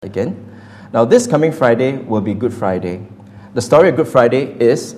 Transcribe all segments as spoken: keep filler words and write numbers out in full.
again. Now, this coming Friday will be Good Friday. The story of Good Friday is,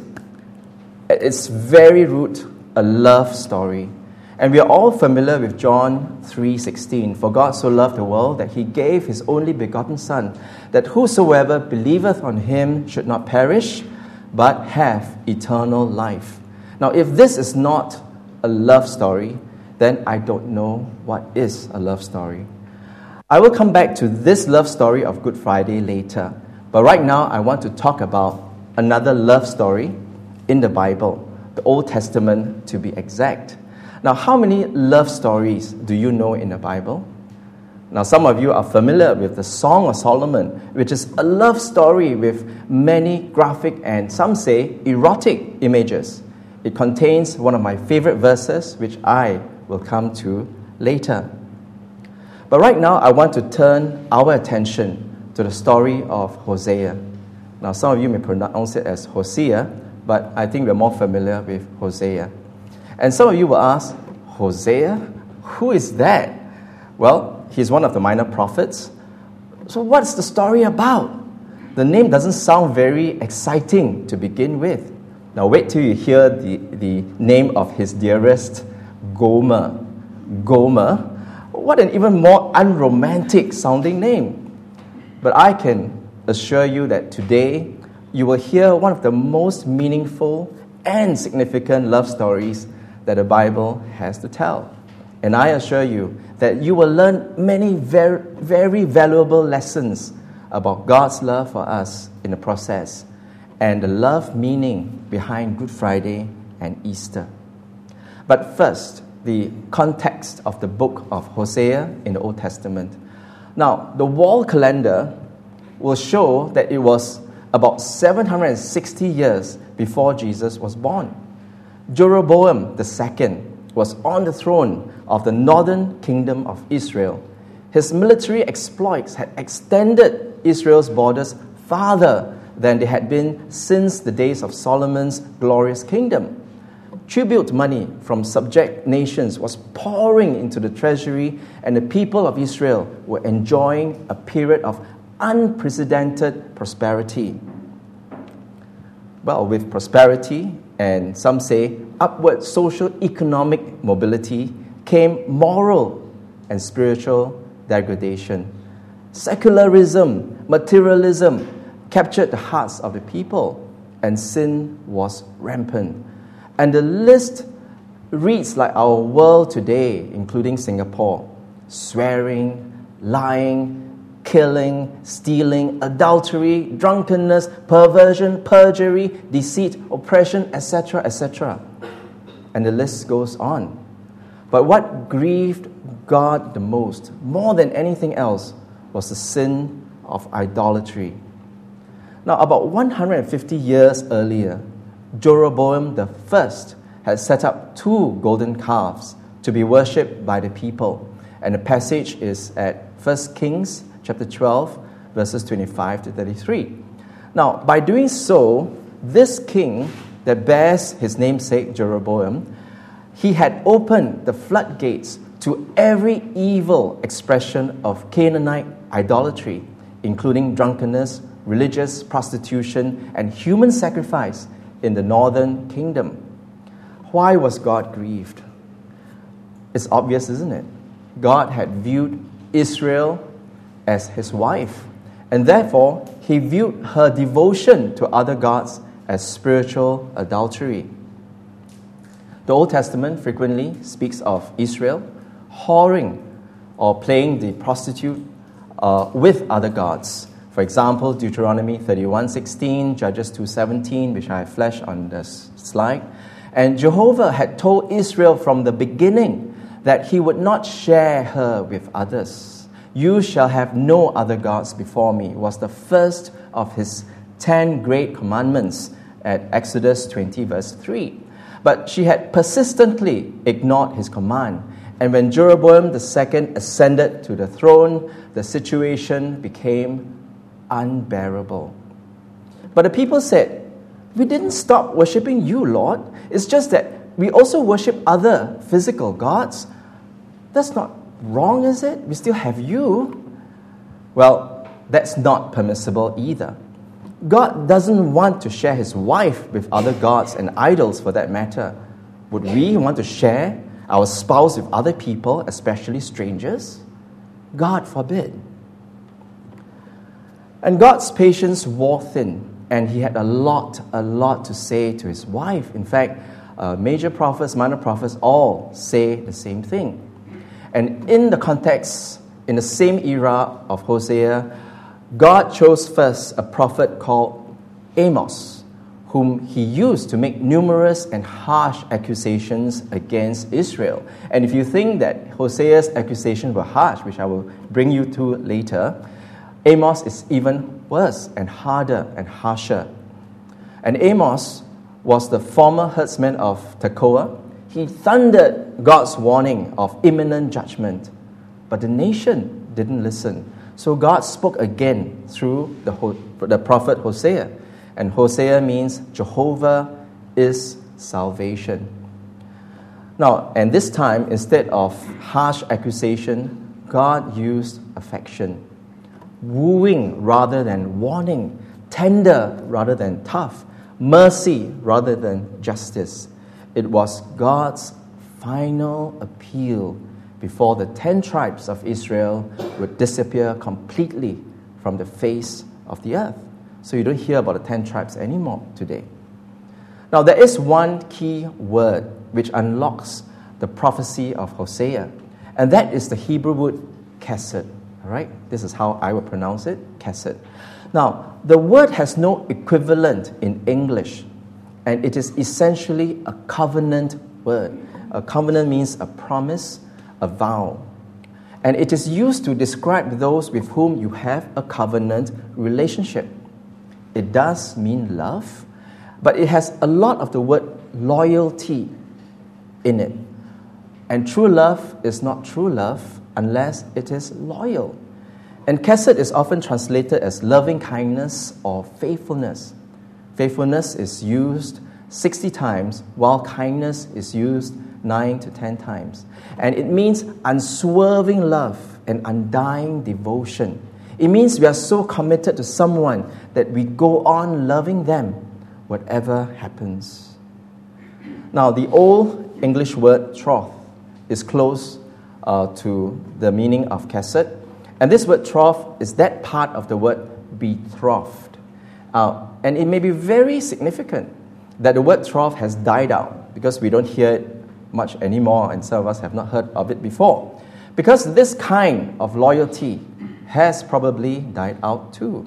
at its very root, a love story. And we are all familiar with John three sixteen. For God so loved the world that he gave his only begotten Son, that whosoever believeth on him should not perish, but have eternal life. Now, if this is not a love story, then I don't know what is a love story. I will come back to this love story of Good Friday later. But right now, I want to talk about another love story in the Bible, the Old Testament to be exact. Now, how many love stories do you know in the Bible? Now, some of you are familiar with the Song of Solomon, which is a love story with many graphic and some say erotic images. It contains one of my favorite verses, which I will come to later. But right now, I want to turn our attention to the story of Hosea. Now, some of you may pronounce it as Hosea, but I think we're more familiar with Hosea. And some of you will ask, Hosea? Who is that? Well, he's one of the minor prophets. So what's the story about? The name doesn't sound very exciting to begin with. Now, wait till you hear the, the name of his dearest, Gomer. Gomer. What an even more unromantic sounding name. But I can assure you that today you will hear one of the most meaningful and significant love stories that the Bible has to tell. And I assure you that you will learn many very, very valuable lessons about God's love for us in the process and the love meaning behind Good Friday and Easter. But first, the context of the book of Hosea in the Old Testament. Now, the wall calendar will show that it was about seven hundred sixty years before Jesus was born. Jeroboam the Second was on the throne of the northern kingdom of Israel. His military exploits had extended Israel's borders farther than they had been since the days of Solomon's glorious kingdom. Tribute money from subject nations was pouring into the treasury, and the people of Israel were enjoying a period of unprecedented prosperity. Well, with prosperity, and some say upward social-economic mobility, came moral and spiritual degradation. Secularism, materialism captured the hearts of the people, and sin was rampant. And the list reads like our world today, including Singapore: swearing, lying, killing, stealing, adultery, drunkenness, perversion, perjury, deceit, oppression, et cetera, et cetera. And the list goes on. But what grieved God the most, more than anything else, was the sin of idolatry. Now, about one hundred fifty years earlier, Jeroboam the First had set up two golden calves to be worshipped by the people. And the passage is at First Kings chapter twelve, verses twenty-five to thirty-three. Now, by doing so, this king that bears his namesake Jeroboam, he had opened the floodgates to every evil expression of Canaanite idolatry, including drunkenness, religious prostitution, and human sacrifice in the northern kingdom. Why was God grieved? It's obvious, isn't it? God had viewed Israel as his wife, and therefore he viewed her devotion to other gods as spiritual adultery. The Old Testament frequently speaks of Israel whoring or playing the prostitute uh, with other gods. For example, Deuteronomy thirty-one sixteen, Judges two seventeen, which I have flashed on the slide. And Jehovah had told Israel from the beginning that he would not share her with others. You shall have no other gods before me was the first of his ten great commandments at Exodus twenty, verse three. But she had persistently ignored his command. And when Jeroboam the Second ascended to the throne, the situation became unbearable. But the people said, "We didn't stop worshipping you, Lord. It's just that we also worship other physical gods. That's not wrong, is it? We still have you." Well, that's not permissible either. God doesn't want to share his wife with other gods and idols for that matter. Would we want to share our spouse with other people, especially strangers? God forbid. And God's patience wore thin, and he had a lot, a lot to say to his wife. In fact, uh, major prophets, minor prophets, all say the same thing. And in the context, in the same era of Hosea, God chose first a prophet called Amos, whom he used to make numerous and harsh accusations against Israel. And if you think that Hosea's accusations were harsh, which I will bring you to later, Amos is even worse and harder and harsher. And Amos was the former herdsman of Tekoa. He thundered God's warning of imminent judgment, but the nation didn't listen. So God spoke again through the, the prophet Hosea. And Hosea means Jehovah is salvation. Now, and this time, instead of harsh accusation, God used affection. Wooing rather than warning, tender rather than tough, mercy rather than justice. It was God's final appeal before the ten tribes of Israel would disappear completely from the face of the earth. So you don't hear about the ten tribes anymore today. Now there is one key word which unlocks the prophecy of Hosea, and that is the Hebrew word kesed. All right, this is how I would pronounce it, kesed. Now, the word has no equivalent in English, and it is essentially a covenant word. A covenant means a promise, a vow. And it is used to describe those with whom you have a covenant relationship. It does mean love, but it has a lot of the word loyalty in it. And true love is not true love unless it is loyal. And kesed is often translated as loving kindness or faithfulness. Faithfulness is used sixty times, while kindness is used nine to ten times. And it means unswerving love and undying devotion. It means we are so committed to someone that we go on loving them, whatever happens. Now, the old English word troth is close uh, to the meaning of kesed. And this word troth is that part of the word betrothed. Uh, and it may be very significant that the word troth has died out because we don't hear it much anymore, and some of us have not heard of it before. Because this kind of loyalty has probably died out too.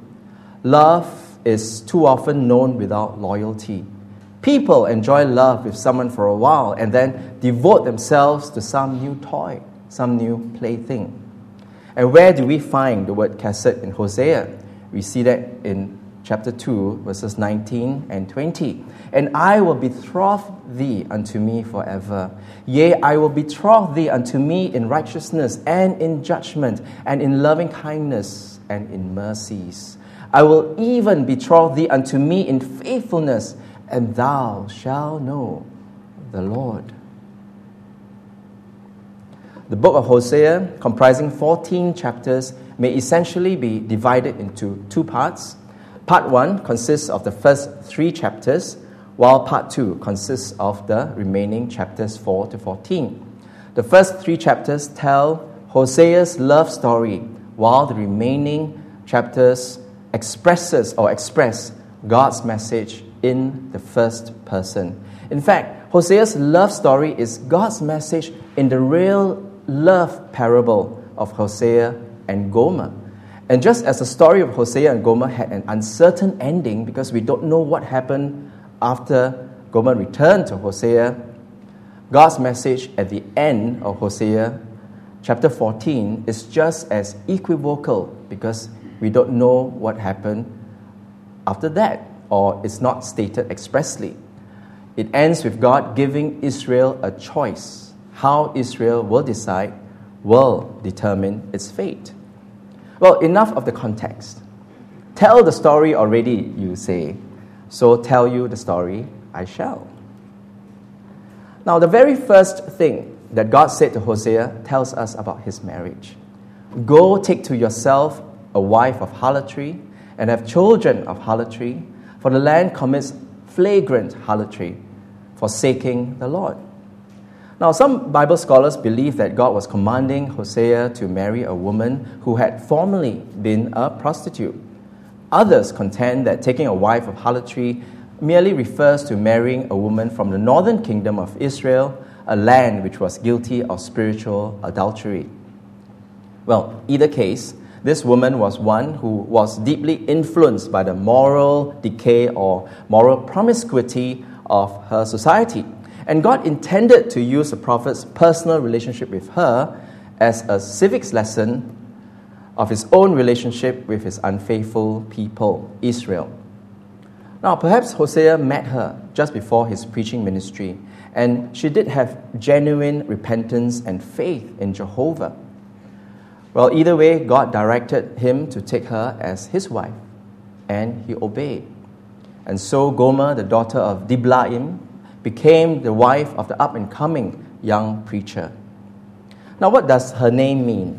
Love is too often known without loyalty. People enjoy love with someone for a while and then devote themselves to some new toy, some new plaything. And where do we find the word kesed in Hosea? We see that in chapter two, verses nineteen and twenty. And I will betroth thee unto me forever. Yea, I will betroth thee unto me in righteousness and in judgment and in loving kindness and in mercies. I will even betroth thee unto me in faithfulness, and thou shalt know the Lord. The book of Hosea, comprising fourteen chapters, may essentially be divided into two parts. Part one consists of the first three chapters, while part two consists of the remaining chapters four to fourteen. The first three chapters tell Hosea's love story, while the remaining chapters expresses or express God's message in the first person. In fact, Hosea's love story is God's message in the real love parable of Hosea and Gomer. And just as the story of Hosea and Gomer had an uncertain ending because we don't know what happened after Gomer returned to Hosea, God's message at the end of Hosea chapter fourteen is just as equivocal because we don't know what happened after that, or it's not stated expressly. It ends with God giving Israel a choice. How Israel will decide will determine its fate. Well, enough of the context. Tell the story already, you say. So tell you the story, I shall. Now, the very first thing that God said to Hosea tells us about his marriage. Go take to yourself a wife of harlotry and have children of harlotry, for the land commits flagrant harlotry, forsaking the Lord. Now, some Bible scholars believe that God was commanding Hosea to marry a woman who had formerly been a prostitute. Others contend that taking a wife of harlotry merely refers to marrying a woman from the northern kingdom of Israel, a land which was guilty of spiritual adultery. Well, either case, this woman was one who was deeply influenced by the moral decay or moral promiscuity of her society. And God intended to use the prophet's personal relationship with her as a civics lesson of his own relationship with his unfaithful people, Israel. Now, perhaps Hosea met her just before his preaching ministry, and she did have genuine repentance and faith in Jehovah. Well, either way, God directed him to take her as his wife, and he obeyed. And so Gomer, the daughter of Diblaim, became the wife of the up-and-coming young preacher. Now, what does her name mean?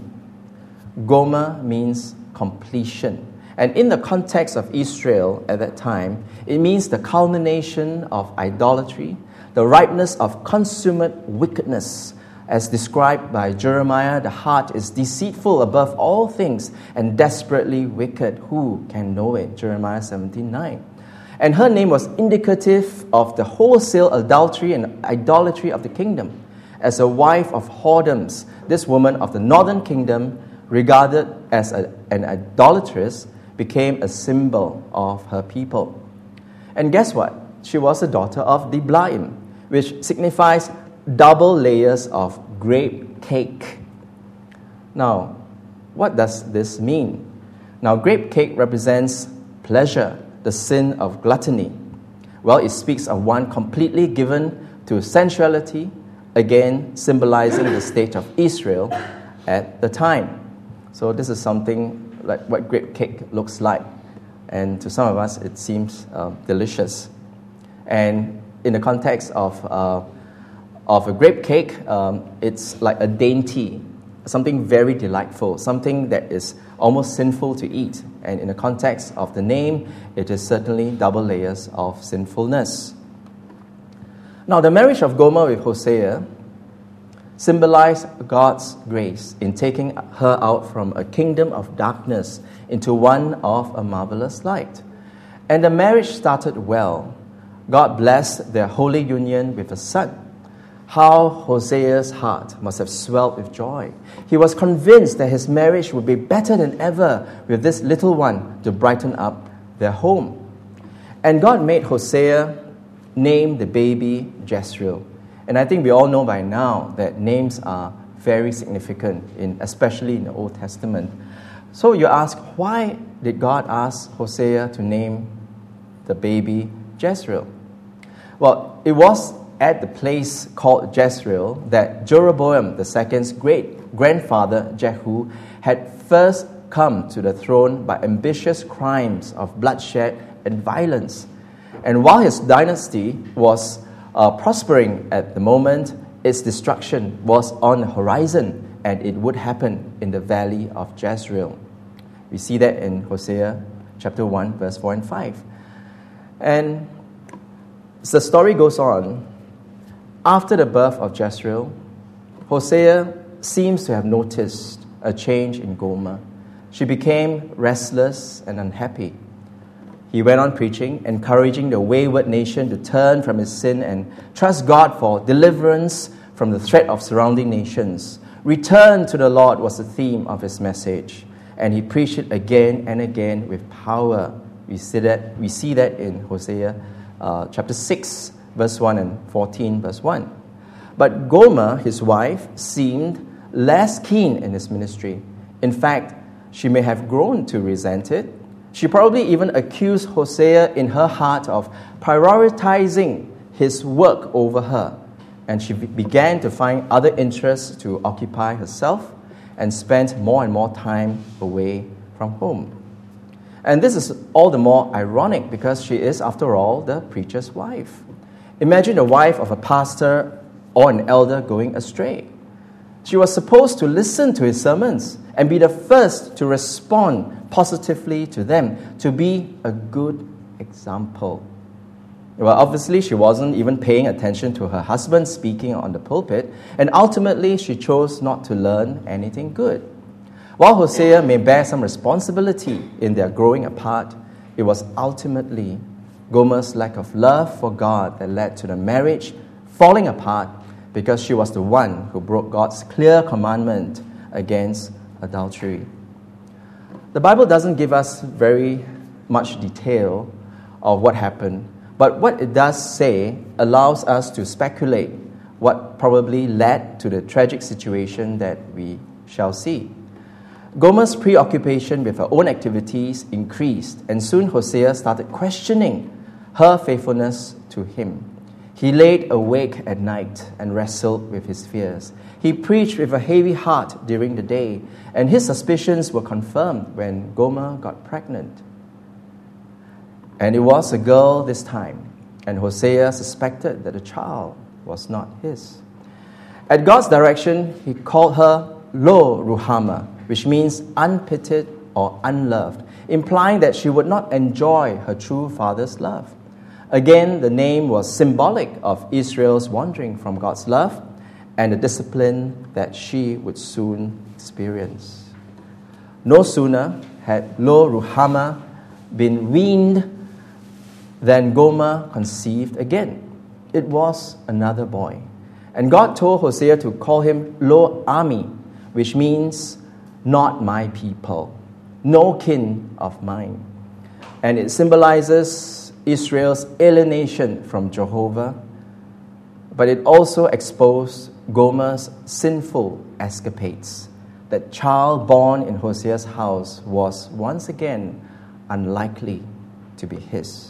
Gomer means completion. And in the context of Israel at that time, it means the culmination of idolatry, the ripeness of consummate wickedness. As described by Jeremiah, the heart is deceitful above all things and desperately wicked. Who can know it? Jeremiah seventeen nine. And her name was indicative of the wholesale adultery and idolatry of the kingdom. As a wife of whoredoms, this woman of the northern kingdom, regarded as a, an idolatress, became a symbol of her people. And guess what? She was a daughter of Diblaim, which signifies double layers of grape cake. Now, what does this mean? Now, grape cake represents pleasure, the sin of gluttony. Well, it speaks of one completely given to sensuality, again symbolizing the state of Israel at the time. So this is something like what grape cake looks like. And to some of us, it seems uh, delicious. And in the context of uh, of a grape cake, um, it's like a dainty, something very delightful, something that is almost sinful to eat. And in the context of the name, it is certainly double layers of sinfulness. Now, the marriage of Gomer with Hosea symbolized God's grace in taking her out from a kingdom of darkness into one of a marvelous light. And the marriage started well. God blessed their holy union with a son. How Hosea's heart must have swelled with joy. He was convinced that his marriage would be better than ever with this little one to brighten up their home. And God made Hosea name the baby Jezreel. And I think we all know by now that names are very significant, in, especially in the Old Testament. So you ask, why did God ask Hosea to name the baby Jezreel? Well, it was at the place called Jezreel that Jeroboam the second's great-grandfather Jehu had first come to the throne by ambitious crimes of bloodshed and violence. And while his dynasty was uh, prospering at the moment, its destruction was on the horizon, and it would happen in the valley of Jezreel. We see that in Hosea chapter one, verse four and five. And the story goes on. After the birth of Jezreel, Hosea seems to have noticed a change in Gomer. She became restless and unhappy. He went on preaching, encouraging the wayward nation to turn from his sin and trust God for deliverance from the threat of surrounding nations. Return to the Lord was the theme of his message, and he preached it again and again with power. We see that, we see that in Hosea uh, chapter six, verse one and fourteen, verse one. But Gomer, his wife, seemed less keen in his ministry. In fact, she may have grown to resent it. She probably even accused Hosea in her heart of prioritizing his work over her. And she began to find other interests to occupy herself and spent more and more time away from home. And this is all the more ironic because she is, after all, the preacher's wife. Imagine the wife of a pastor or an elder going astray. She was supposed to listen to his sermons and be the first to respond positively to them, to be a good example. Well, obviously, she wasn't even paying attention to her husband speaking on the pulpit, and ultimately, she chose not to learn anything good. While Hosea may bear some responsibility in their growing apart, it was ultimately Gomer's lack of love for God that led to the marriage falling apart, because she was the one who broke God's clear commandment against adultery. The Bible doesn't give us very much detail of what happened, but what it does say allows us to speculate what probably led to the tragic situation that we shall see. Gomer's preoccupation with her own activities increased, and soon Hosea started questioning her faithfulness to him. He laid awake at night and wrestled with his fears. He preached with a heavy heart during the day, and his suspicions were confirmed when Gomer got pregnant. And it was a girl this time, and Hosea suspected that the child was not his. At God's direction, he called her Lo Ruhamah, which means unpitied or unloved, implying that she would not enjoy her true father's love. Again, the name was symbolic of Israel's wandering from God's love and the discipline that she would soon experience. No sooner had Lo Ruhamah been weaned than Gomer conceived again. It was another boy. And God told Hosea to call him Lo Ami, which means not my people, no kin of mine. And it symbolizes Israel's alienation from Jehovah, but it also exposed Gomer's sinful escapades. That child born in Hosea's house was once again unlikely to be his.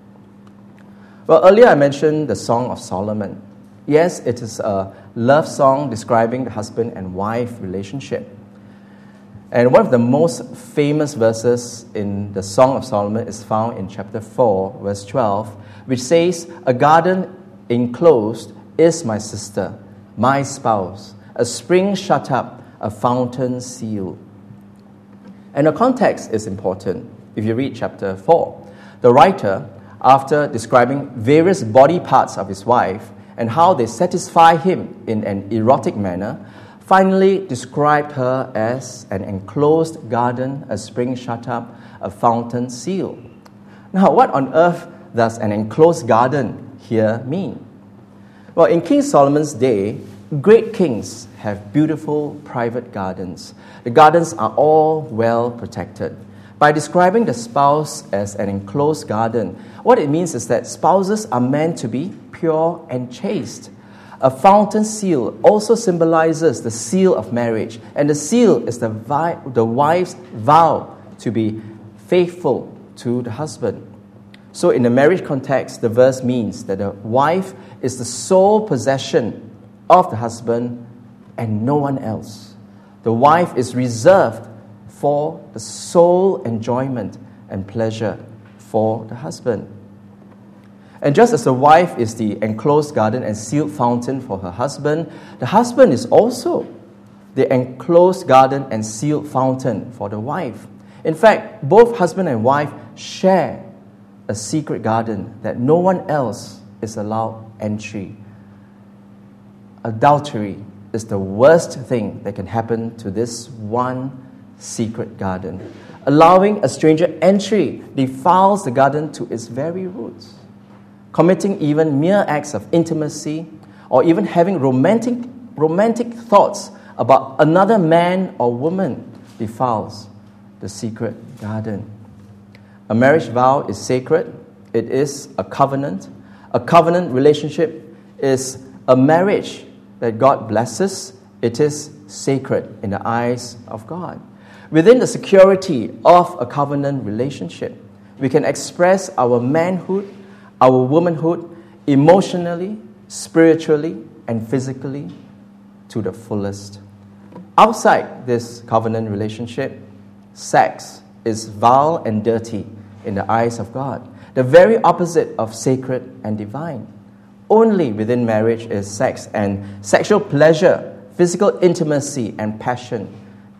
Well, earlier I mentioned the Song of Solomon. Yes, it is a love song describing the husband and wife relationship. And one of the most famous verses in the Song of Solomon is found in chapter four, verse twelve, which says, "A garden enclosed is my sister, my spouse, a spring shut up, a fountain sealed." And the context is important. If you read chapter four, the writer, after describing various body parts of his wife and how they satisfy him in an erotic manner, finally described her as an enclosed garden, a spring shut up, a fountain sealed. Now, what on earth does an enclosed garden here mean? Well, in King Solomon's day, great kings have beautiful private gardens. The gardens are all well protected. By describing the spouse as an enclosed garden, what it means is that spouses are meant to be pure and chaste. A fountain seal also symbolizes the seal of marriage, and the seal is the, vi- the wife's vow to be faithful to the husband. So in the marriage context, the verse means that the wife is the sole possession of the husband and no one else. The wife is reserved for the sole enjoyment and pleasure for the husband. And just as the wife is the enclosed garden and sealed fountain for her husband, the husband is also the enclosed garden and sealed fountain for the wife. In fact, both husband and wife share a secret garden that no one else is allowed entry. Adultery is the worst thing that can happen to this one secret garden. Allowing a stranger entry defiles the garden to its very roots. Committing even mere acts of intimacy or even having romantic, romantic thoughts about another man or woman defiles the secret garden. A marriage vow is sacred. It is a covenant. A covenant relationship is a marriage that God blesses. It is sacred in the eyes of God. Within the security of a covenant relationship, we can express our manhood, our womanhood, emotionally, spiritually, and physically to the fullest. Outside this covenant relationship, sex is vile and dirty in the eyes of God, the very opposite of sacred and divine. Only within marriage is sex and sexual pleasure, physical intimacy, and passion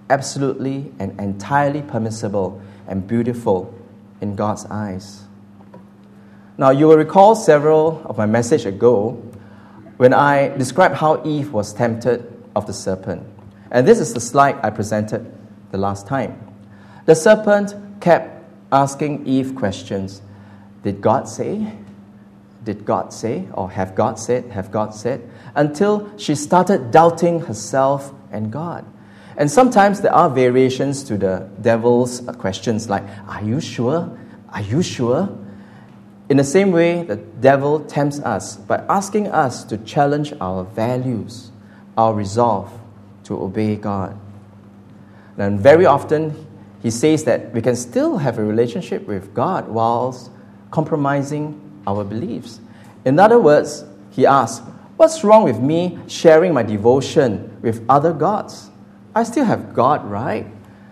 absolutely and entirely permissible and beautiful in God's eyes. Now, you will recall several of my message ago when I described how Eve was tempted of the serpent. And this is the slide I presented the last time. The serpent kept asking Eve questions. Did God say? Did God say? Or have God said? Have God said? Until she started doubting herself and God. And sometimes there are variations to the devil's questions like, are you sure? Are you sure? In the same way, the devil tempts us by asking us to challenge our values, our resolve to obey God. And very often, he says that we can still have a relationship with God whilst compromising our beliefs. In other words, he asks, what's wrong with me sharing my devotion with other gods? I still have God, right?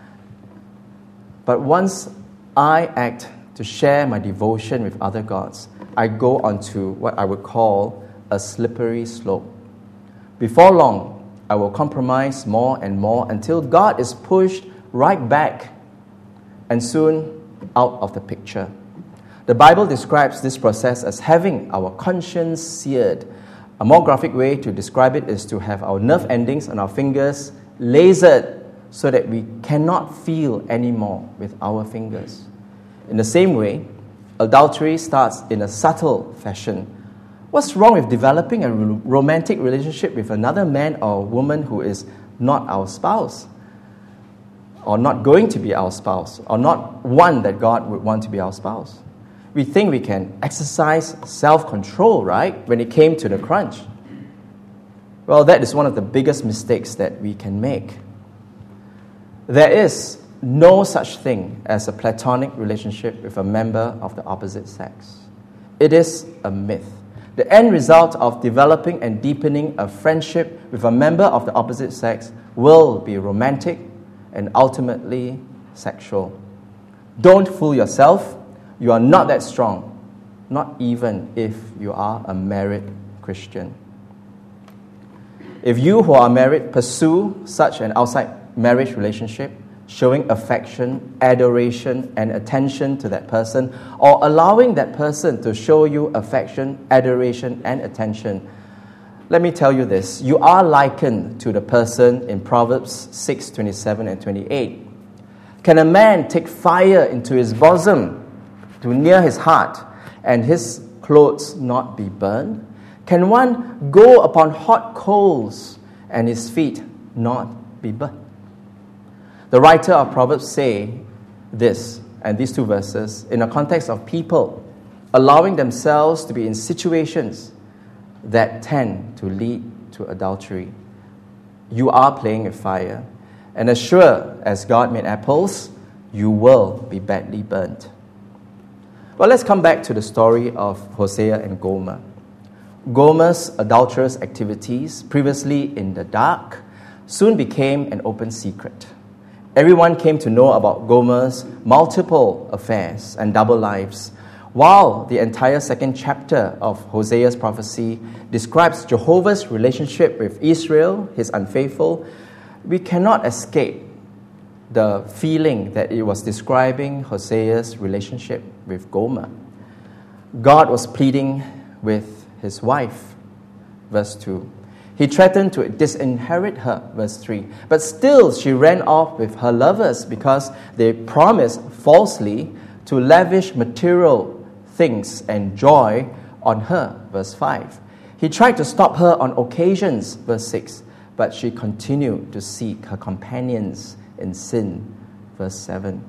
But once I act to share my devotion with other gods, I go onto what I would call a slippery slope. Before long, I will compromise more and more until God is pushed right back and soon out of the picture. The Bible describes this process as having our conscience seared. A more graphic way to describe it is to have our nerve endings on our fingers lasered so that we cannot feel anymore with our fingers. In the same way, adultery starts in a subtle fashion. What's wrong with developing a romantic relationship with another man or woman who is not our spouse, or not going to be our spouse, or not one that God would want to be our spouse? We think we can exercise self-control, right, when it came to the crunch. Well, that is one of the biggest mistakes that we can make. There is no such thing as a platonic relationship with a member of the opposite sex. It is a myth. The end result of developing and deepening a friendship with a member of the opposite sex will be romantic and ultimately sexual. Don't fool yourself. You are not that strong, not even if you are a married Christian. If you who are married pursue such an outside marriage relationship, showing affection, adoration, and attention to that person, or allowing that person to show you affection, adoration, and attention, let me tell you this. You are likened to the person in Proverbs six, twenty-seven and twenty-eight. Can a man take fire into his bosom, to near his heart, and his clothes not be burned? Can one go upon hot coals, and his feet not be burnt? The writer of Proverbs say this, and these two verses, in a context of people allowing themselves to be in situations that tend to lead to adultery. You are playing with fire, and as sure as God made apples, you will be badly burnt. Well, let's come back to the story of Hosea and Gomer. Gomer's adulterous activities, previously in the dark, soon became an open secret. Everyone came to know about Gomer's multiple affairs and double lives, while the entire second chapter of Hosea's prophecy describes Jehovah's relationship with Israel, his unfaithful. We cannot escape the feeling that it was describing Hosea's relationship with Gomer. God was pleading with his wife, verse two. He threatened to disinherit her, verse three. But still she ran off with her lovers because they promised falsely to lavish material things and joy on her, verse five. He tried to stop her on occasions, verse six. But she continued to seek her companions in sin, verse seven.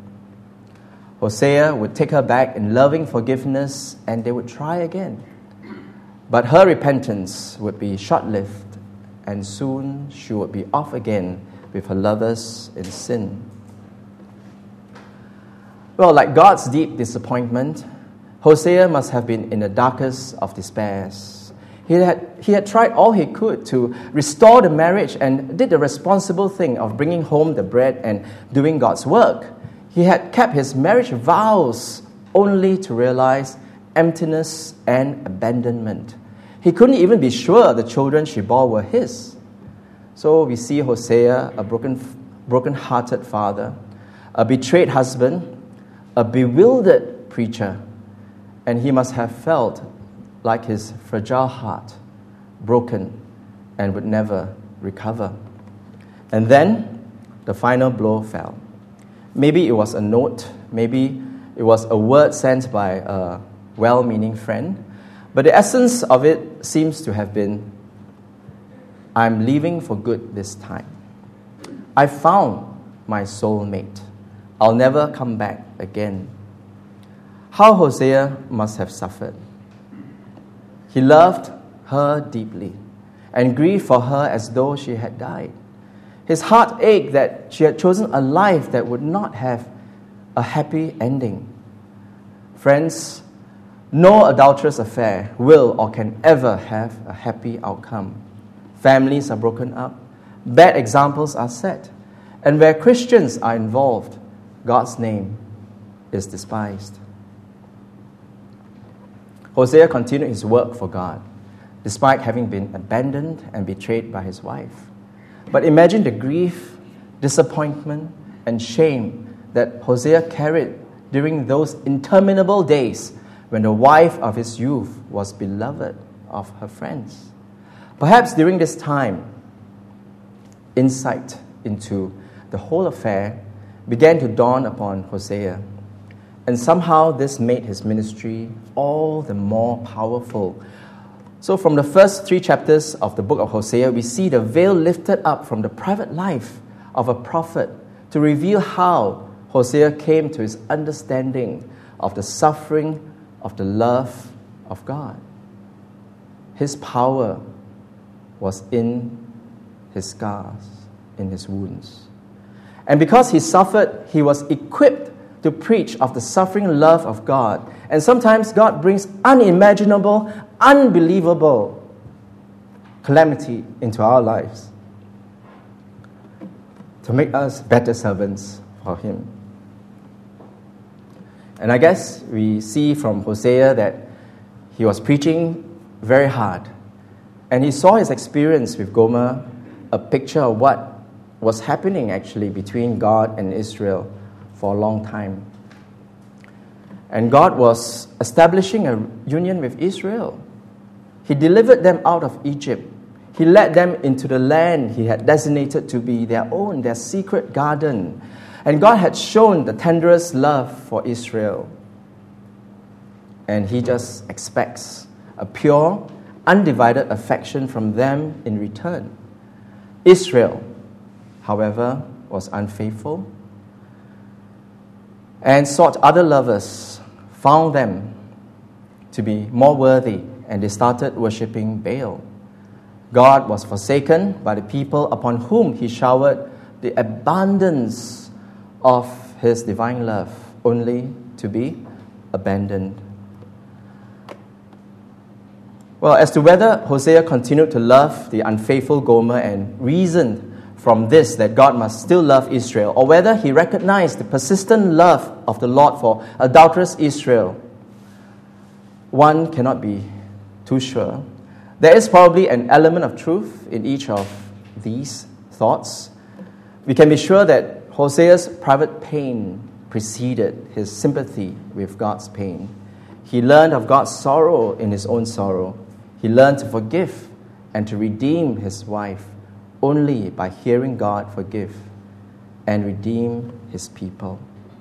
Hosea would take her back in loving forgiveness and they would try again. But her repentance would be short-lived, and soon she would be off again with her lovers in sin. Well, like God's deep disappointment, Hosea must have been in the darkest of despairs. He had, he had tried all he could to restore the marriage and did the responsible thing of bringing home the bread and doing God's work. He had kept his marriage vows only to realize emptiness and abandonment. He couldn't even be sure the children she bore were his. So we see Hosea, a broken broken-hearted father, a betrayed husband, a bewildered preacher, and he must have felt like his fragile heart broken and would never recover. And then the final blow fell. Maybe it was a note, maybe it was a word sent by a well-meaning friend, but the essence of it seems to have been, I'm leaving for good this time. I found my soulmate. I'll never come back again. How Hosea must have suffered. He loved her deeply and grieved for her as though she had died. His heart ached that she had chosen a life that would not have a happy ending. Friends, no adulterous affair will or can ever have a happy outcome. Families are broken up, bad examples are set, and where Christians are involved, God's name is despised. Hosea continued his work for God, despite having been abandoned and betrayed by his wife. But imagine the grief, disappointment, and shame that Hosea carried during those interminable days when the wife of his youth was beloved of her friends. Perhaps during this time, insight into the whole affair began to dawn upon Hosea, and somehow this made his ministry all the more powerful. So from the first three chapters of the book of Hosea, we see the veil lifted up from the private life of a prophet to reveal how Hosea came to his understanding of the suffering of the love of God. His power was in his scars, in his wounds. And because he suffered, he was equipped to preach of the suffering love of God. And sometimes God brings unimaginable, unbelievable calamity into our lives to make us better servants for him. And I guess we see from Hosea that he was preaching very hard. And he saw his experience with Gomer, a picture of what was happening actually between God and Israel for a long time. And God was establishing a union with Israel. He delivered them out of Egypt. He led them into the land he had designated to be their own, their secret garden. And God had shown the tenderest love for Israel. And he just expects a pure, undivided affection from them in return. Israel, however, was unfaithful and sought other lovers, found them to be more worthy, and they started worshipping Baal. God was forsaken by the people upon whom he showered the abundance of his divine love, only to be abandoned. Well, as to whether Hosea continued to love the unfaithful Gomer and reasoned from this that God must still love Israel, or whether he recognized the persistent love of the Lord for adulterous Israel, one cannot be too sure. There is probably an element of truth in each of these thoughts. We can be sure that Hosea's private pain preceded his sympathy with God's pain. He learned of God's sorrow in his own sorrow. He learned to forgive and to redeem his wife only by hearing God forgive and redeem his people.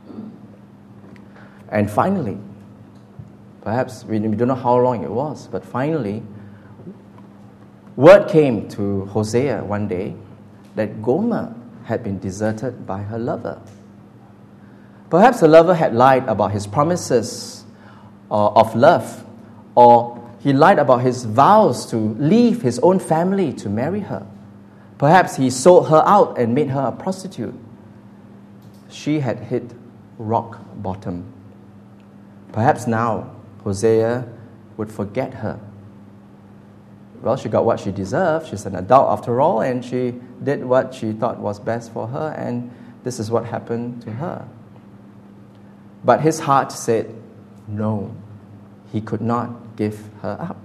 And finally, perhaps we don't know how long it was, but finally, word came to Hosea one day that Gomer had been deserted by her lover. Perhaps the lover had lied about his promises uh, of love, or he lied about his vows to leave his own family to marry her. Perhaps he sold her out and made her a prostitute. She had hit rock bottom. Perhaps now Hosea would forget her. Well, she got what she deserved. She's an adult after all, and she did what she thought was best for her, and this is what happened to her. But his heart said, no, he could not give her up.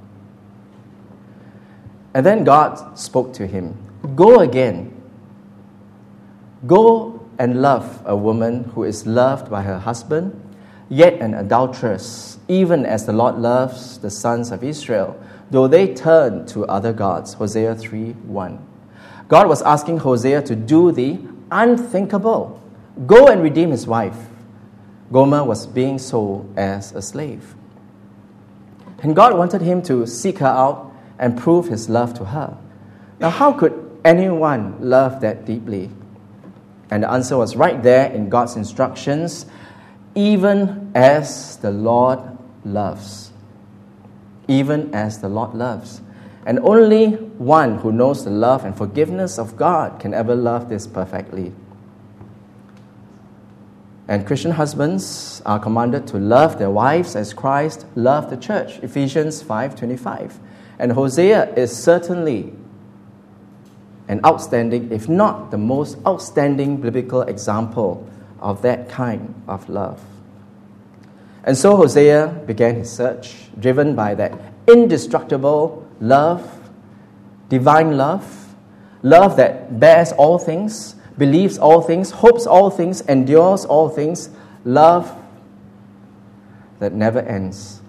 And then God spoke to him, go again Go and love a woman who is loved by her husband, yet an adulteress, even as the Lord loves the sons of Israel, though they turn to other gods. Hosea three one. God was asking Hosea to do the unthinkable. Go and redeem his wife. Gomer was being sold as a slave. And God wanted him to seek her out and prove his love to her. Now, how could anyone love that deeply? And the answer was right there in God's instructions, even as the Lord loves. Even as the Lord loves. And only one who knows the love and forgiveness of God can ever love this perfectly. And Christian husbands are commanded to love their wives as Christ loved the church, Ephesians five twenty-five. And Hosea is certainly an outstanding, if not the most outstanding biblical example of that kind of love. And so Hosea began his search, driven by that indestructible love, divine love, love that bears all things, believes all things, hopes all things, endures all things, love that never ends.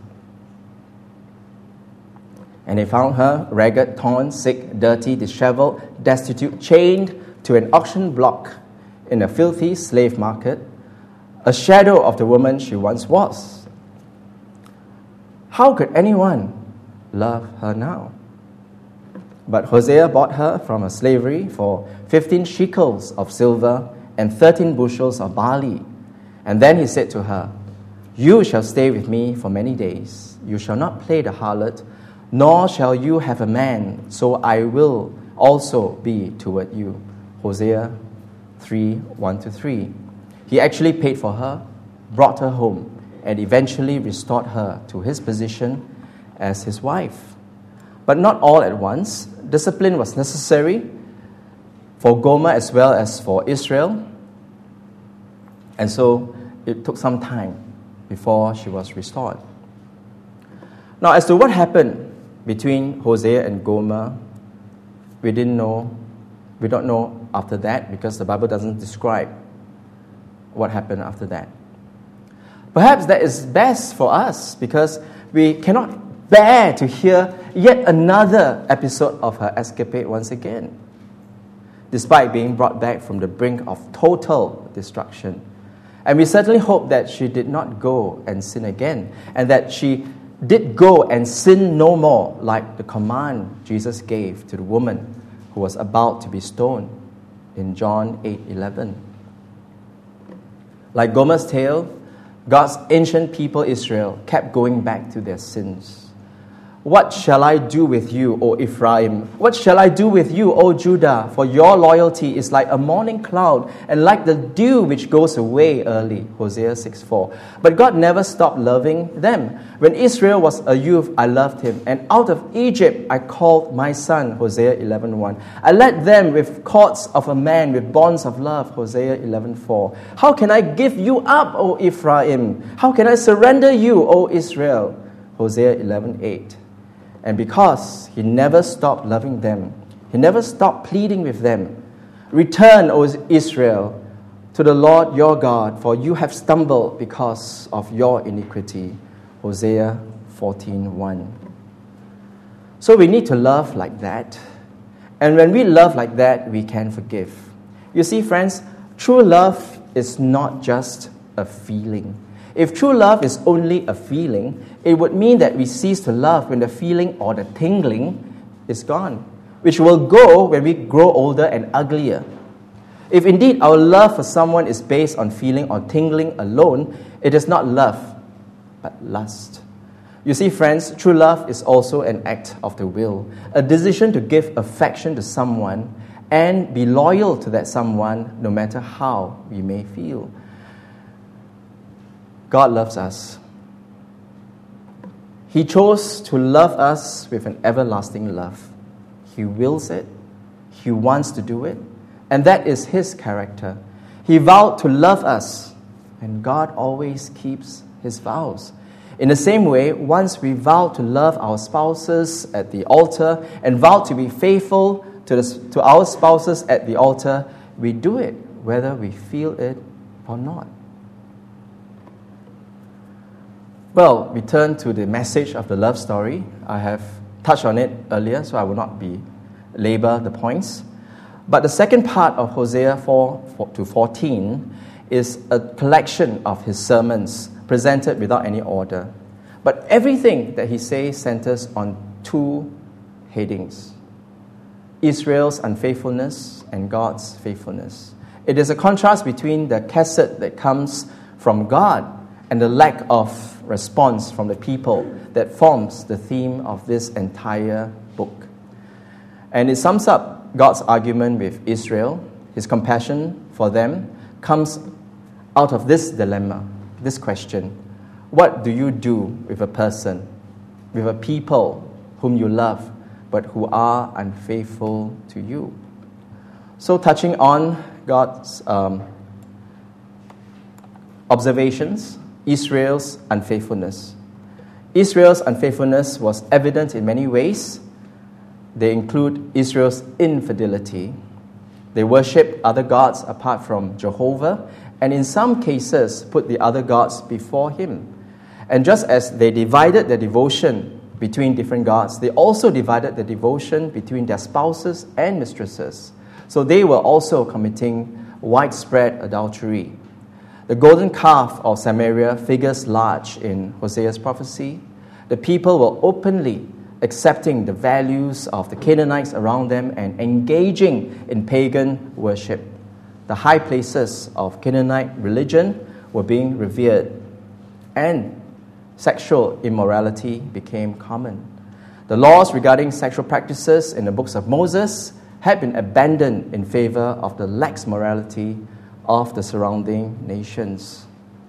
And he found her ragged, torn, sick, dirty, disheveled, destitute, chained to an auction block in a filthy slave market, a shadow of the woman she once was. How could anyone love her now? But Hosea bought her from her slavery for fifteen shekels of silver and thirteen bushels of barley. And then he said to her, "You shall stay with me for many days. You shall not play the harlot, nor shall you have a man, so I will also be toward you." Hosea three, one to three. He actually paid for her, brought her home, and eventually restored her to his position as his wife. But not all at once. Discipline was necessary for Gomer as well as for Israel. And so it took some time before she was restored. Now, as to what happened between Hosea and Gomer, we didn't know, we don't know after that because the Bible doesn't describe what happened after that. Perhaps that is best for us because we cannot bear to hear yet another episode of her escapade once again, despite being brought back from the brink of total destruction. And we certainly hope that she did not go and sin again, and that she did go and sin no more, like the command Jesus gave to the woman who was about to be stoned in John eight eleven. Like Gomer's tale, God's ancient people Israel kept going back to their sins. "What shall I do with you, O Ephraim? What shall I do with you, O Judah? For your loyalty is like a morning cloud and like the dew which goes away early." Hosea six four. But God never stopped loving them. "When Israel was a youth, I loved him, and out of Egypt I called my son." Hosea eleven one. "I led them with cords of a man, with bonds of love." Hosea eleven four. "How can I give you up, O Ephraim? How can I surrender you, O Israel?" Hosea eleven eight. And because he never stopped loving them, he never stopped pleading with them, "Return, O Israel, to the Lord your God, for you have stumbled because of your iniquity." Hosea fourteen one. So we need to love like that. And when we love like that, we can forgive. You see, friends, true love is not just a feeling. If true love is only a feeling, it would mean that we cease to love when the feeling or the tingling is gone, which will go when we grow older and uglier. If indeed our love for someone is based on feeling or tingling alone, it is not love, but lust. You see, friends, true love is also an act of the will, a decision to give affection to someone and be loyal to that someone no matter how we may feel. God loves us. He chose to love us with an everlasting love. He wills it. He wants to do it. And that is His character. He vowed to love us. And God always keeps His vows. In the same way, once we vow to love our spouses at the altar and vow to be faithful to, the, to our spouses at the altar, we do it whether we feel it or not. Well, we turn to the message of the love story. I have touched on it earlier, so I will not be labor the points. But the second part of Hosea four to fourteen is a collection of his sermons presented without any order. But everything that he says centers on two headings: Israel's unfaithfulness and God's faithfulness. It is a contrast between the chesed that comes from God and the lack of response from the people that forms the theme of this entire book. And it sums up God's argument with Israel. His compassion for them comes out of this dilemma, this question: what do you do with a person, with a people whom you love, but who are unfaithful to you? So touching on God's um, observations, Israel's unfaithfulness. Israel's unfaithfulness was evident in many ways. They include Israel's infidelity. They worship other gods apart from Jehovah, and in some cases put the other gods before him. And just as they divided their devotion between different gods, they also divided the devotion between their spouses and mistresses. So they were also committing widespread adultery. The golden calf of Samaria figures large in Hosea's prophecy. The people were openly accepting the values of the Canaanites around them and engaging in pagan worship. The high places of Canaanite religion were being revered, and sexual immorality became common. The laws regarding sexual practices in the books of Moses had been abandoned in favor of the lax morality of the surrounding nations.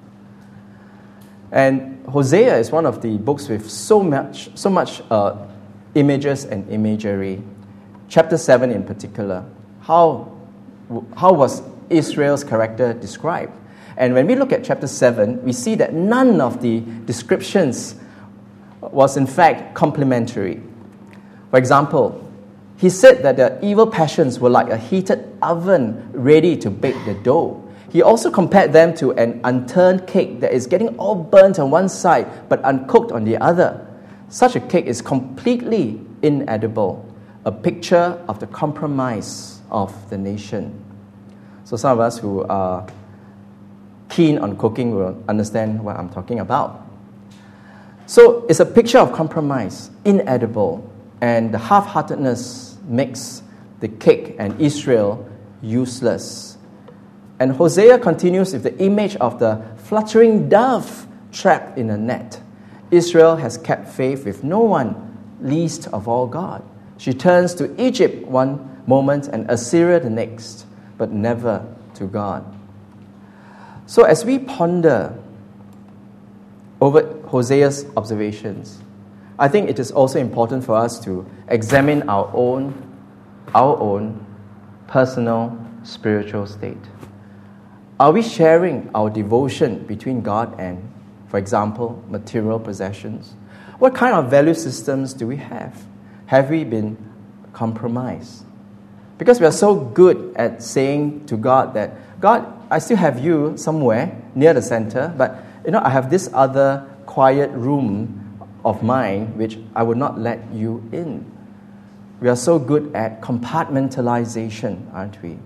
And Hosea is one of the books with so much, so much uh, images and imagery. Chapter seven in particular. How, how was Israel's character described? And when we look at chapter seven, we see that none of the descriptions was in fact complimentary. For example, he said that their evil passions were like a heated oven ready to bake the dough. He also compared them to an unturned cake that is getting all burnt on one side but uncooked on the other. Such a cake is completely inedible, a picture of the compromise of the nation. So some of us who are keen on cooking will understand what I'm talking about. So it's a picture of compromise, inedible, and the half-heartedness makes the cake and Israel useless. And Hosea continues with the image of the fluttering dove trapped in a net. Israel has kept faith with no one, least of all God. She turns to Egypt one moment and Assyria the next, but never to God. So as we ponder over Hosea's observations, I think it is also important for us to examine our own, our own personal spiritual state. Are we sharing our devotion between God and, for example, material possessions? What kind of value systems do we have? Have we been compromised? Because we are so good at saying to God that, God, I still have you somewhere near the center, but you know, I have this other quiet room of mine which I would not let you in. We are so good at compartmentalization, aren't we?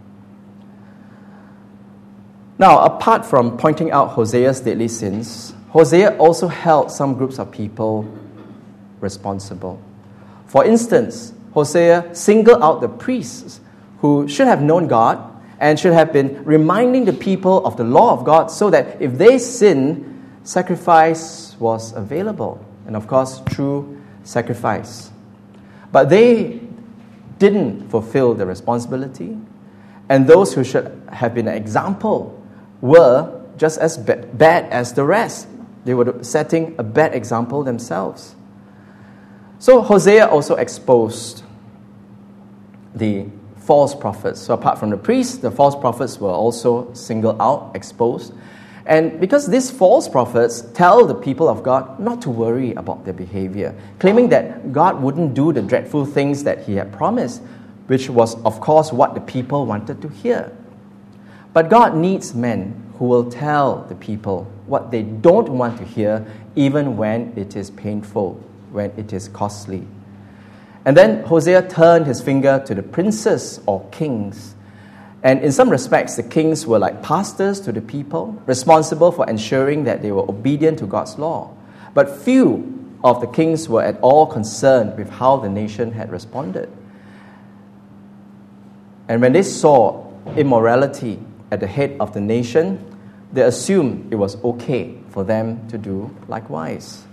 Now, apart from pointing out Hosea's deadly sins, Hosea also held some groups of people responsible. For instance, Hosea singled out the priests who should have known God and should have been reminding the people of the law of God so that if they sin, sacrifice was available. And of course, true sacrifice. But they didn't fulfill the responsibility. And those who should have been an example were just as ba- bad as the rest. They were setting a bad example themselves. So Hosea also exposed the false prophets. So apart from the priests, the false prophets were also singled out, exposed. And because these false prophets tell the people of God not to worry about their behavior, claiming that God wouldn't do the dreadful things that he had promised, which was, of course, what the people wanted to hear. But God needs men who will tell the people what they don't want to hear, even when it is painful, when it is costly. And then Hosea turned his finger to the princes or kings. And in some respects, the kings were like pastors to the people, responsible for ensuring that they were obedient to God's law. But few of the kings were at all concerned with how the nation had responded. And when they saw immorality at the head of the nation, they assumed it was okay for them to do likewise.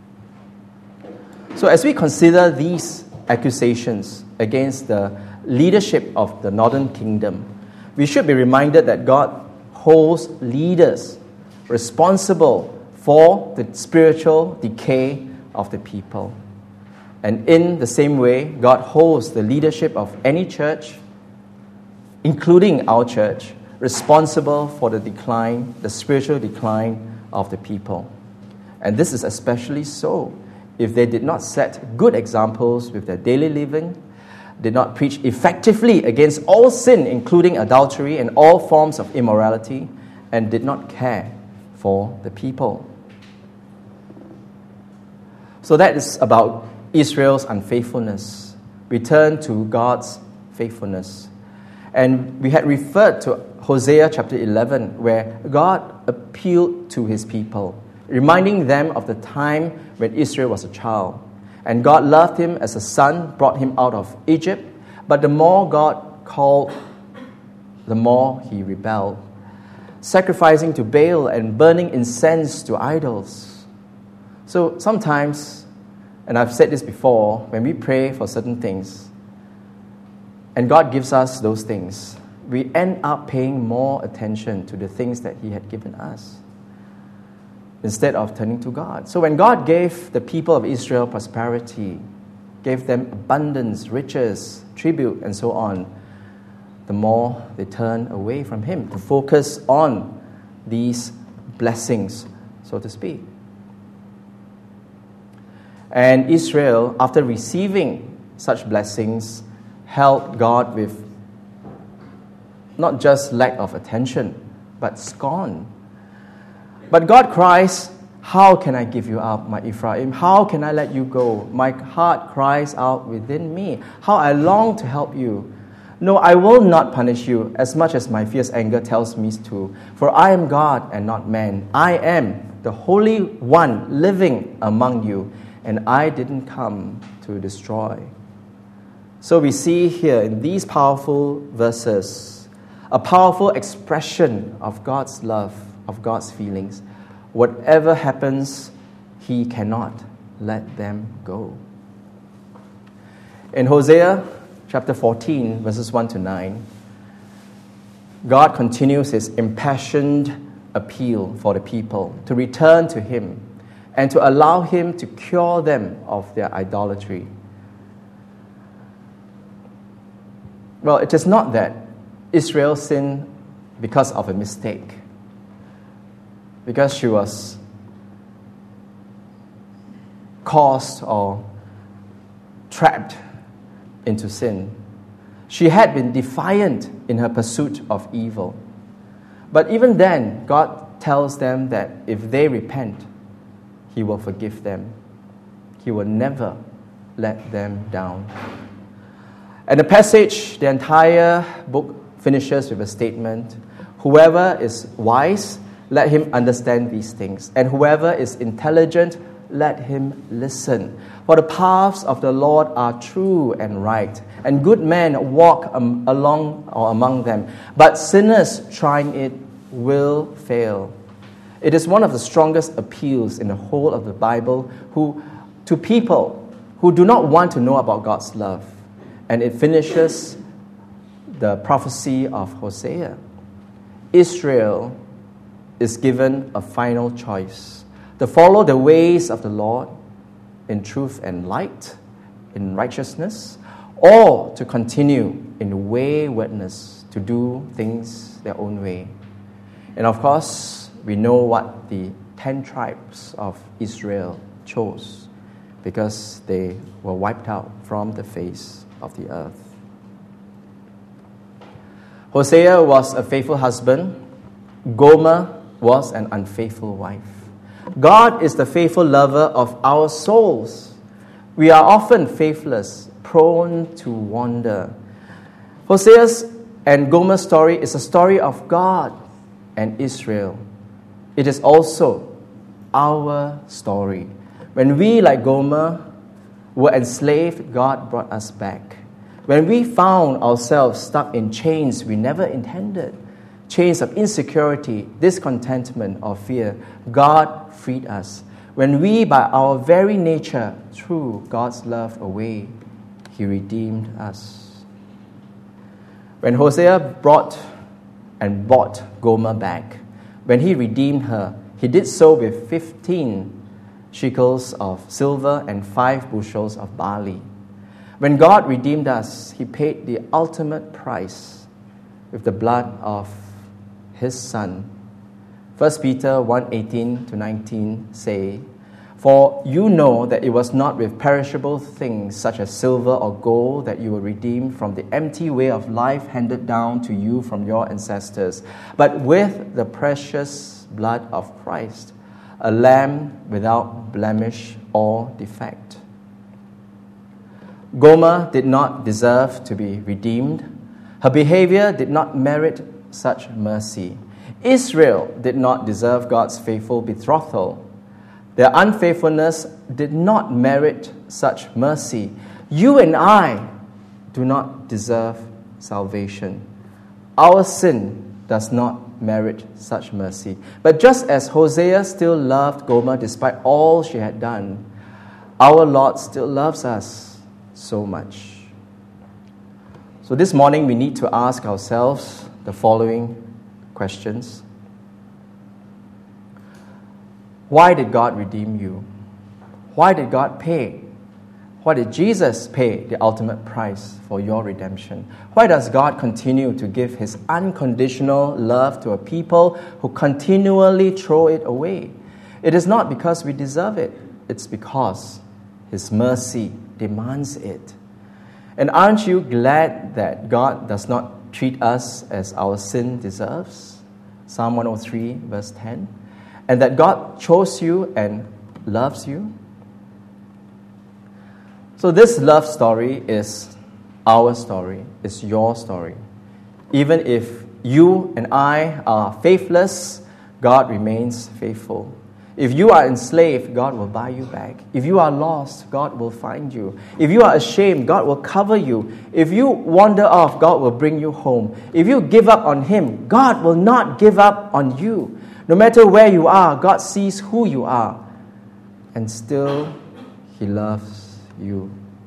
So as we consider these accusations against the leadership of the northern kingdom, we should be reminded that God holds leaders responsible for the spiritual decay of the people. And in the same way, God holds the leadership of any church, including our church, responsible for the decline, the spiritual decline of the people. And this is especially so if they did not set good examples with their daily living, did not preach effectively against all sin, including adultery and all forms of immorality, and did not care for the people. So that is about Israel's unfaithfulness. Return to God's faithfulness. And we had referred to Hosea chapter eleven, where God appealed to his people, reminding them of the time when Israel was a child. And God loved him as a son, brought him out of Egypt. But the more God called, the more he rebelled, sacrificing to Baal and burning incense to idols. So sometimes, and I've said this before, when we pray for certain things, and God gives us those things, we end up paying more attention to the things that he had given us instead of turning to God. So when God gave the people of Israel prosperity, gave them abundance, riches, tribute, and so on, the more they turn away from him to focus on these blessings, so to speak. And Israel, after receiving such blessings, held God with not just lack of attention, but scorn. But God cries, "How can I give you up, my Ephraim? How can I let you go? My heart cries out within me. How I long to help you. No, I will not punish you as much as my fierce anger tells me to. For I am God and not man. I am the Holy One living among you, and I didn't come to destroy." So we see here in these powerful verses a powerful expression of God's love, of God's feelings. Whatever happens, he cannot let them go. In Hosea chapter fourteen, verses one to nine, God continues his impassioned appeal for the people to return to him and to allow him to cure them of their idolatry. Well, it is not that Israel sinned because of a mistake, because she was caused or trapped into sin. She had been defiant in her pursuit of evil. But even then, God tells them that if they repent, he will forgive them. He will never let them down. And the passage, the entire book finishes with a statement: whoever is wise, let him understand these things. And whoever is intelligent, let him listen. For the paths of the Lord are true and right, and good men walk um, along or among them. But sinners trying it will fail. It is one of the strongest appeals in the whole of the Bible who, to people who do not want to know about God's love. And it finishes the prophecy of Hosea. Israel is given a final choice: to follow the ways of the Lord in truth and light, in righteousness, or to continue in waywardness, to do things their own way. And of course, we know what the ten tribes of Israel chose, because they were wiped out from the face of the earth. Hosea was a faithful husband. Gomer was an unfaithful wife. God is the faithful lover of our souls. We are often faithless, prone to wander. Hosea's and Gomer's story is a story of God and Israel. It is also our story. When we, like Gomer, were enslaved, God brought us back. When we found ourselves stuck in chains we never intended, chains of insecurity, discontentment, or fear, God freed us. When we, by our very nature, threw God's love away, He redeemed us. When Hosea brought and bought Gomer back, when he redeemed her, he did so with fifteen shekels of silver and five bushels of barley. When God redeemed us, He paid the ultimate price with the blood of His Son. First Peter one eighteen to nineteen say, "For you know that it was not with perishable things such as silver or gold that you were redeemed from the empty way of life handed down to you from your ancestors, but with the precious blood of Christ, a lamb without blemish or defect." Gomer did not deserve to be redeemed. Her behavior did not merit such mercy. Israel did not deserve God's faithful betrothal. Their unfaithfulness did not merit such mercy. You and I do not deserve salvation. Our sin does not merit such mercy. But just as Hosea still loved Gomer despite all she had done, our Lord still loves us so much. So this morning we need to ask ourselves the following questions. Why did God redeem you? Why did God pay? Why did Jesus pay the ultimate price for your redemption? Why does God continue to give His unconditional love to a people who continually throw it away? It is not because we deserve it. It's because His mercy demands it. And aren't you glad that God does not treat us as our sin deserves? Psalm one oh three, verse ten. And that God chose you and loves you. So this love story is our story, is your story. Even if you and I are faithless, God remains faithful. If you are enslaved, God will buy you back. If you are lost, God will find you. If you are ashamed, God will cover you. If you wander off, God will bring you home. If you give up on Him, God will not give up on you. No matter where you are, God sees who you are. And still, He loves you.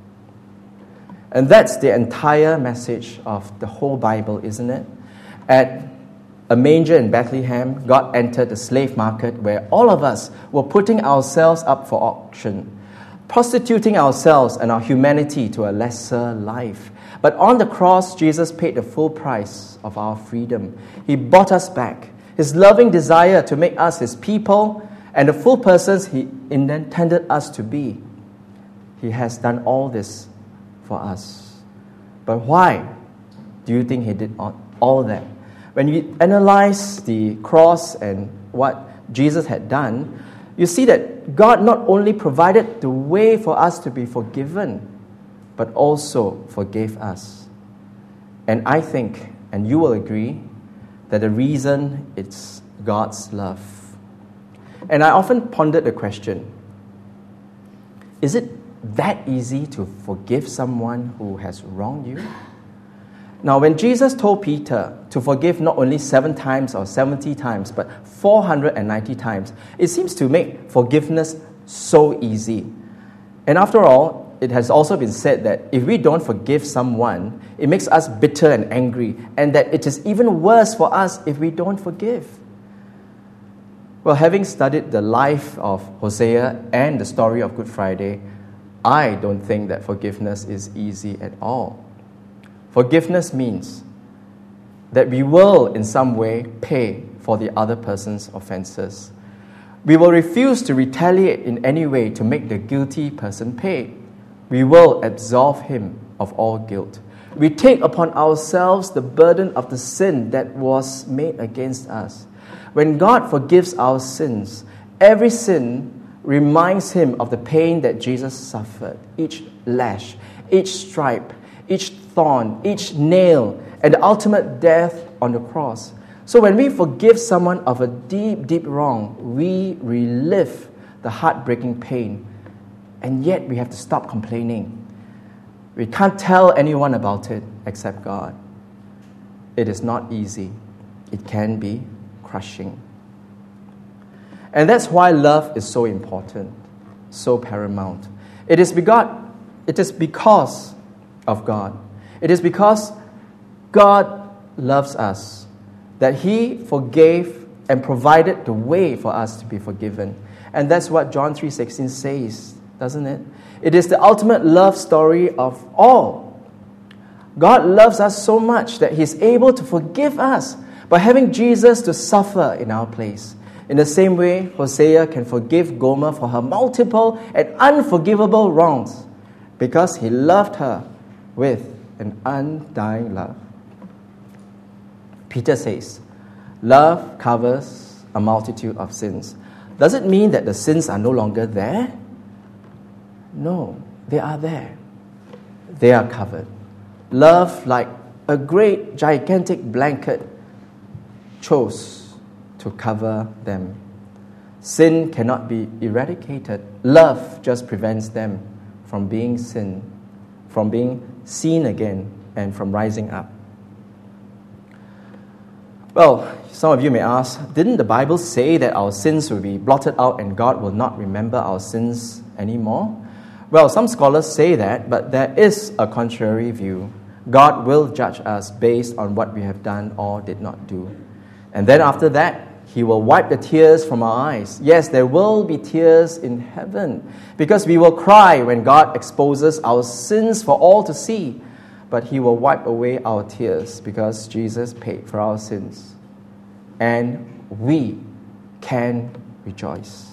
And that's the entire message of the whole Bible, isn't it? At a manger in Bethlehem, God entered the slave market where all of us were putting ourselves up for auction, prostituting ourselves and our humanity to a lesser life. But on the cross, Jesus paid the full price of our freedom. He bought us back. His loving desire to make us His people and the full persons He intended us to be. He has done all this for us. But why do you think He did all that? When you analyze the cross and what Jesus had done, you see that God not only provided the way for us to be forgiven, but also forgave us. And I think, and you will agree, that the reason it's God's love. And I often pondered the question, is it that easy to forgive someone who has wronged you? Now, when Jesus told Peter to forgive not only seven times or seventy times, but four hundred ninety times, it seems to make forgiveness so easy. And after all, it has also been said that if we don't forgive someone, it makes us bitter and angry, and that it is even worse for us if we don't forgive. Well, having studied the life of Hosea and the story of Good Friday, I don't think that forgiveness is easy at all. Forgiveness means that we will, in some way, pay for the other person's offenses. We will refuse to retaliate in any way to make the guilty person pay. We will absolve him of all guilt. we take upon ourselves the burden of the sin that was made against us. When God forgives our sins, every sin reminds him of the pain that Jesus suffered. Each lash, each stripe, each thorn, each nail, and the ultimate death on the cross. So when we forgive someone of a deep, deep wrong, we relive the heartbreaking pain. And yet we have to stop complaining. We can't tell anyone about it except God. It is not easy. It can be crushing. And that's why love is so important, so paramount. It is begot, it is because of God. It is because God loves us that he forgave and provided the way for us to be forgiven. And that's what John three sixteen says, doesn't it? It is the ultimate love story of all. God loves us so much that he's able to forgive us by having Jesus to suffer in our place. In the same way, Hosea can forgive Gomer for her multiple and unforgivable wrongs because he loved her with an undying love. Peter says, love covers a multitude of sins. Does it mean that the sins are no longer there? No, they are there. They are covered. Love, like a great gigantic blanket, chose to cover them. Sin cannot be eradicated. Love just prevents them from being sin, from being seen again, and from rising up. Well, some of you may ask, didn't the Bible say that our sins will be blotted out and God will not remember our sins anymore? Well, some scholars say that, but there is a contrary view. God will judge us based on what we have done or did not do. And then after that, he will wipe the tears from our eyes. Yes, there will be tears in heaven because we will cry when God exposes our sins for all to see. But he will wipe away our tears because Jesus paid for our sins. And we can rejoice.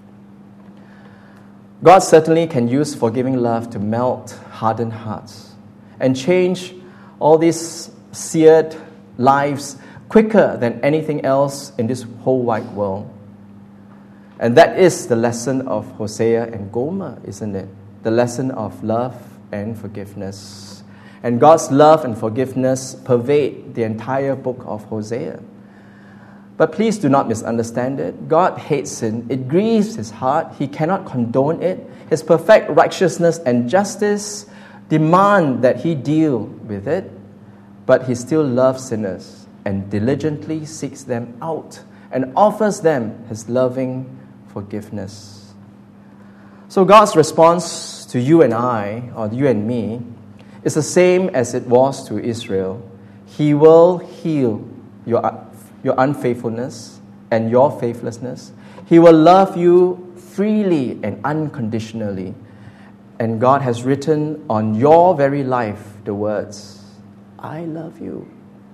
God certainly can use forgiving love to melt hardened hearts and change all these seared lives quicker than anything else in this whole wide world. And that is the lesson of Hosea and Gomer, isn't it? The lesson of love and forgiveness. And God's love and forgiveness pervade the entire book of Hosea. But please do not misunderstand it. God hates sin. It grieves his heart. He cannot condone it. His perfect righteousness and justice demand that he deal with it. But he still loves sinners and diligently seeks them out and offers them his loving forgiveness. So God's response to you and I, or you and me, is the same as it was to Israel. He will heal your, your unfaithfulness and your faithlessness. He will love you freely and unconditionally. And God has written on your very life the words, I love you.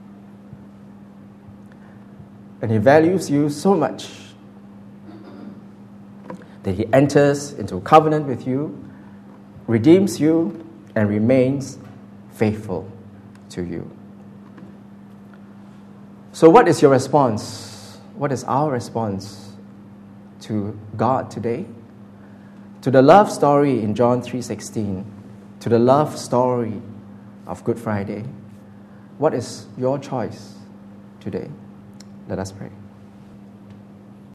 And he values you so much that he enters into a covenant with you, redeems you, and remains faithful to you. So what is your response? What is our response to God today? To the love story in John three sixteen, to the love story of Good Friday. What is your choice today? Let us pray.